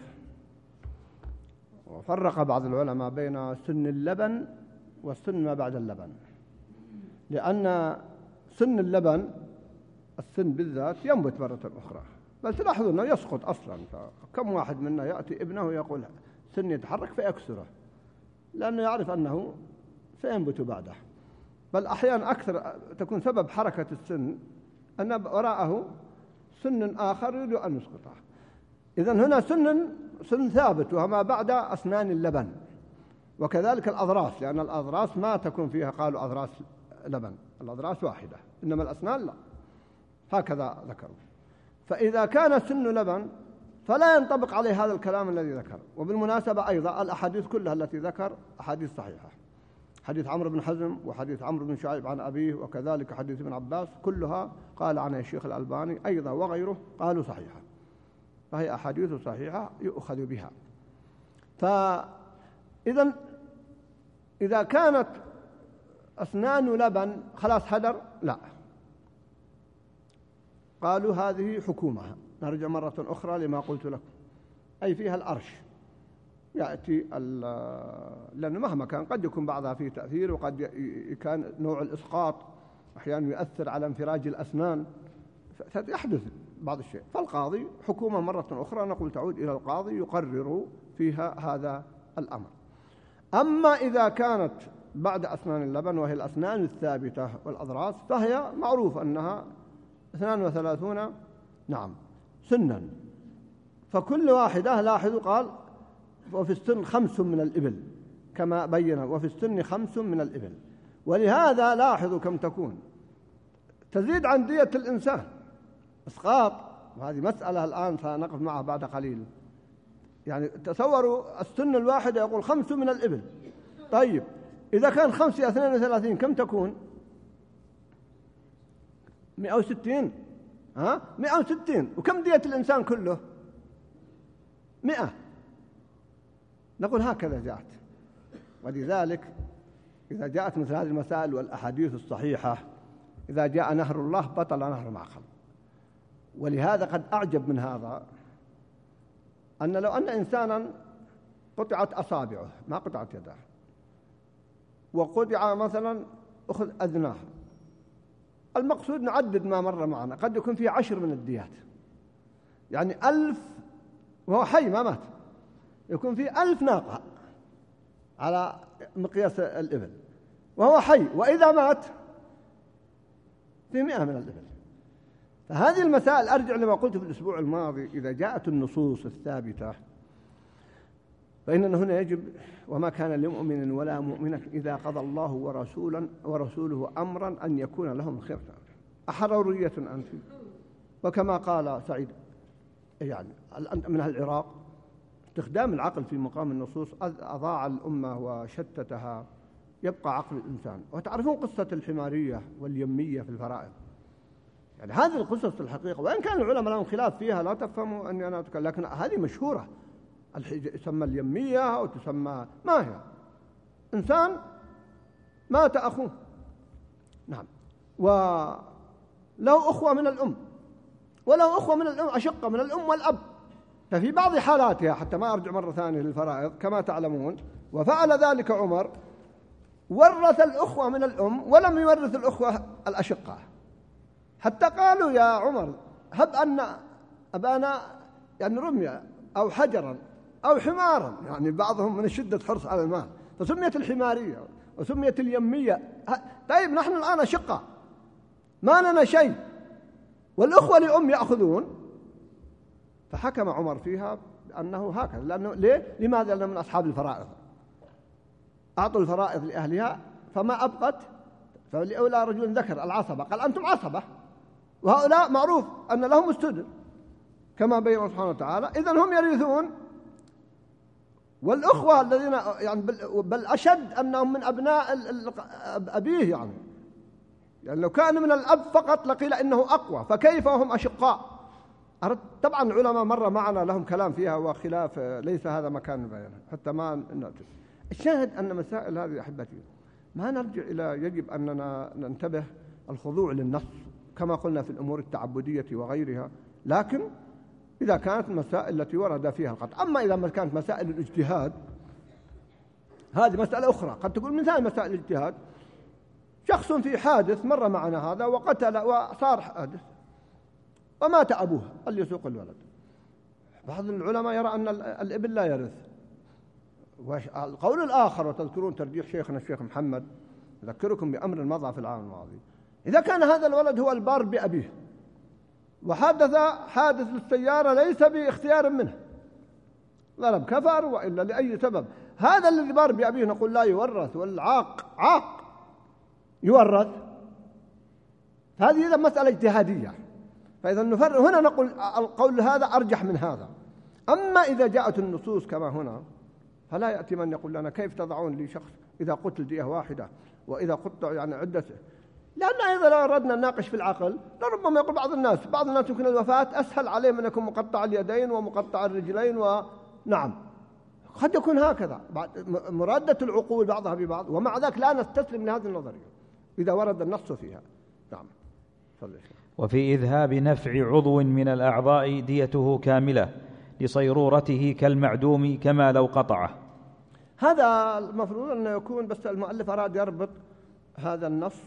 وفرق بعض العلماء بين سن اللبن والسن ما بعد اللبن، لأن سن اللبن السن بالذات ينبت مرة أخرى، بل تلاحظوا أنه يسقط أصلا. فكم واحد منا يأتي ابنه يقول سن يتحرك فيكسره، لأنه يعرف أنه سينبت بعده. بل أحيانا أكثر تكون سبب حركة السن أن وراءه سن آخر يريد أن يسقطه. إذن هنا سن سن ثابت وما بعد أسنان اللبن، وكذلك الأضراس، لأن الأضراس ما تكون فيها قالوا أضراس لبن، الأضراس واحدة، إنما الأسنان لا، هكذا ذكروا. فإذا كان سن لبن فلا ينطبق عليه هذا الكلام الذي ذكر. وبالمناسبة أيضا الأحاديث كلها التي ذكر أحاديث صحيحة، حديث عمرو بن حزم وحديث عمرو بن شعيب عن أبيه وكذلك حديث ابن عباس كلها قال عنها الشيخ الألباني أيضا وغيره قالوا صحيحة، فهي أحاديث صحيحة يؤخذ بها. فإذا إذا كانت أسنان لبن خلاص هدر، لا، قالوا هذه حكومة. نرجع مرة أخرى لما قلت لكم، أي فيها الأرش يأتي، لأنه مهما كان قد يكون بعضها فيه تأثير، وقد كان نوع الإسقاط أحيانا يؤثر على انفراج الأسنان، فيحدث بعض الشيء. فالقاضي حكومة مرة أخرى نقول تعود إلى القاضي يقرر فيها هذا الأمر. أما إذا كانت بعد أسنان اللبن وهي الأسنان الثابتة والأضراس فهي معروف أنها اثنان وثلاثون نعم سنا، فكل واحدة لاحظوا قال وفي السن خمس من الإبل كما بين، وفي السن خمس من الإبل، ولهذا لاحظوا كم تكون، تزيد عن دية الإنسان إسقاط، وهذه مسألة الآن سنقف معها بعد قليل. يعني تصوروا السن الواحدة يقول خمس من الإبل، طيب إذا كان خمس اثنين وثلاثين كم تكون؟ مئة وستين، ها مئة وستين، وكم دية الإنسان كله؟ مئة. نقول هكذا جاءت. ولذلك إذا جاءت مثل هذه المسائل والأحاديث الصحيحة، إذا جاء نهر الله بطل نهر معقل. ولهذا قد أعجب من هذا أن لو أن إنسانا قطعت أصابعه ما قطعت يده، وقطع مثلا أخذ أذناه، المقصود نعدد ما مر معنا، قد يكون فيه عشر من الديات، يعني ألف وهو حي ما مات، يكون فيه ألف ناقة على مقياس الإبل وهو حي، وإذا مات في مئة من الإبل. فهذه المسائل أرجع لما قلت في الأسبوع الماضي، إذا جاءت النصوص الثابتة فإننا هنا يجب وما كان لمؤمن ولا مؤمنة إذا قضى الله ورسولا ورسوله أمرا أن يكون لهم خير. أحرورية أنت؟ وكما قال سعيد يعني من أهل العراق، استخدام العقل في مقام النصوص أضاع الأمة وشتتها، يبقى عقل الإنسان. وتعرفون قصة الحمارية واليمية في الفرائض، يعني هذه القصص الحقيقة، وإن كان العلماء لهم خلاف فيها لا تفهموا أني أنا أتكلم، لكن هذه مشهورة، تسمى اليمية أو تسمى ما هي، إنسان مات أخوه نعم وله أخوة من الأم وله أخوة من الأم أشقة من الأم والأب، ففي بعض حالاتها حتى ما أرجع مرة ثانية للفرائض كما تعلمون، وفعل ذلك عمر، ورث الأخوة من الأم ولم يورث الأخوة الأشقة، حتى قالوا يا عمر هب أن أبانا يعني رمي أو حجرا أو حمارا، يعني بعضهم من شدة حرص على المال فسميت الحمارية وسميت اليمية. طيب نحن الآن أشقة ما لنا شيء والأخوة لأم يأخذون، فحكم عمر فيها بأنه هكذا، لأنه ليه؟ لماذا؟ لأنه من أصحاب الفرائض، أعطوا الفرائض لأهلها فما أبقت فلأولى رجل ذكر العصبة، قال أنتم عصبة، وهؤلاء معروف أن لهم السدس كما بين سبحانه وتعالى، إذن هم يرثون. والأخوة الذين يعني بل أشد أنهم من أبناء أبيه، يعني يعني لو كان من الأب فقط لقيل إنه أقوى، فكيف وهم أشقاء؟ طبعا العلماء مرة معنا لهم كلام فيها وخلاف، ليس هذا مكان بيانه حتى ما نأتي. الشاهد أن مسائل هذه أحبتي ما نرجع إلى، يجب أننا ننتبه الخضوع للنص كما قلنا في الأمور التعبدية وغيرها، لكن إذا كانت المسائل التي ورد فيها القطع. أما إذا كانت مسائل الاجتهاد هذه مسألة أخرى، قد تكون مثال مسائل الاجتهاد، شخص في حادث مر معنا هذا وقتل وصار حادث ومات أبوه اللي يسوق الولد، بعض العلماء يرى أن الابن لا يرث. القول الآخر وتذكرون ترجيح شيخنا الشيخ محمد أذكركم بأمر مضى في العام الماضي. إذا كان هذا الولد هو البار بأبيه وحدث حادث للسيارة ليس باختيار منه، ضرب كفر وإلا لأي سبب، هذا الذي بار بأبيه نقول لا يورث، والعاق عاق يورث. هذه إذا مسألة اجتهادية، فإذا نفرق هنا نقول القول هذا أرجح من هذا. أما إذا جاءت النصوص كما هنا فلا يأتي من يقول لنا كيف تضعون لي شخص إذا قتل دية واحدة وإذا قطع يعني عدة، لأن إذا لو أردنا نناقش في العقل لربما يقول بعض الناس بعض الناس يمكن الوفاة أسهل عليه من يكون مقطع اليدين ومقطع الرجلين، ونعم قد يكون هكذا مرادة العقول بعضها ببعض، ومع ذلك لا نستسلم لهذه النظرية إذا ورد النص فيها. نعم. وفي إذهاب نفع عضو من الأعضاء ديته كاملة لصيرورته كالمعدوم كما لو قطعه. هذا المفروض أنه يكون، بس المؤلف أراد يربط هذا النص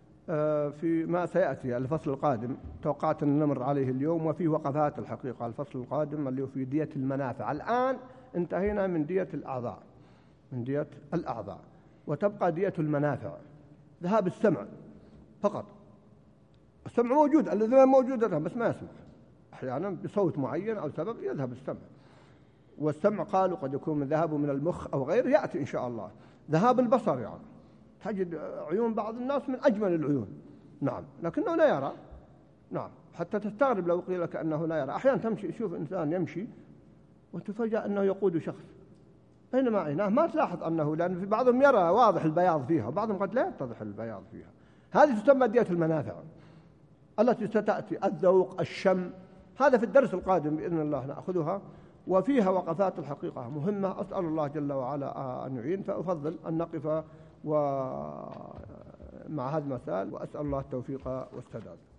في ما سيأتي الفصل القادم، توقعت أن نمر عليه اليوم، وفيه وقفات الحقيقة الفصل القادم اللي هو في دية المنافع. الآن انتهينا من دية الأعضاء من دية الأعضاء وتبقى دية المنافع، ذهاب السمع فقط. السمع موجود، الذي موجود بس ما يسمع، أحيانا بصوت معين أو سبب يذهب السمع. والسمع قالوا قد يكون من ذهابه من المخ أو غيره، يأتي إن شاء الله. ذهاب البصر يعني تجد عيون بعض الناس من أجمل العيون، نعم، لكنه لا يرى، نعم، حتى تستغرب لو قيل لك أنه لا يرى. أحيانا تمشي تشوف إنسان يمشي وتفاجأ أنه يقود شخص بينما عيناه ما تلاحظ أنه، لأن في بعضهم يرى واضح البياض فيها وبعضهم قد لا يتضح البياض فيها. هذه تسمى دية المنافع التي ستأتي، الذوق، الشم، هذا في الدرس القادم بإذن الله نأخذها، وفيها وقفات الحقيقة مهمة. أسأل الله جل وعلا أن يعين، فأفضل أن نقف ومع هذا المثال، وأسأل الله التوفيق والسداد.